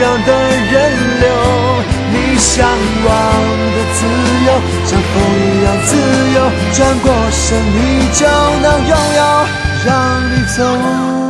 样的人流。你向往的自由，像风一样自由，转过身你就能拥有，让你走。